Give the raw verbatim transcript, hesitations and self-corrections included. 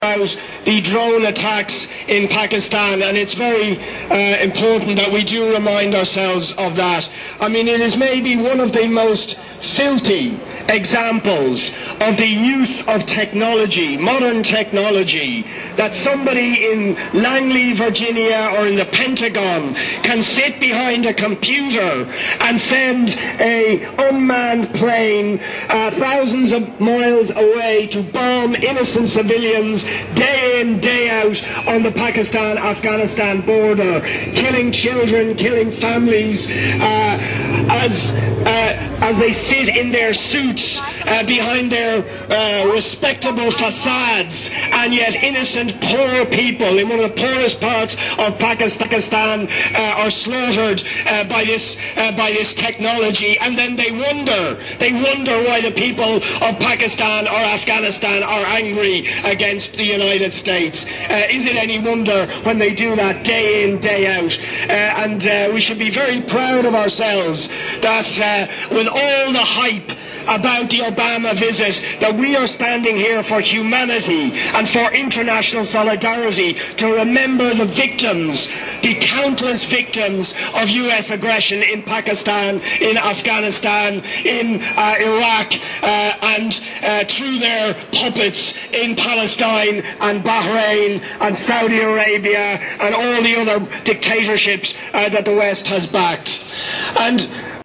about the drone attacks in Pakistan, and it's very uh, important that we do remind ourselves of that. I mean, it is maybe one of the most filthy examples of the use of technology, modern technology, that somebody in Langley, Virginia, or in the Pentagon can sit behind a computer and send a unmanned plane uh, thousands of miles away to bomb innocent civilians day in, day out on the Pakistan-Afghanistan border, killing children, killing families, uh, as uh, as they sit in their suits uh, behind their uh, respectable facades, and yet innocent poor people in one of the poorest parts of Pakistan uh, are slaughtered uh, by this uh, by this technology, and then they wonder they wonder why the people of Pakistan or Afghanistan are angry against the United States. Uh, is it any wonder when they do that day in, day out? Uh, and uh, we should be very proud of ourselves that uh, with all the hype about the Obama visit, that we are standing here for humanity and for international solidarity, to remember the victims, the countless victims of U S aggression in Pakistan, in Afghanistan, in uh, Iraq, uh, and uh, through their puppets in Palestine and Bahrain and Saudi Arabia and all the other dictatorships uh, that the West has backed. And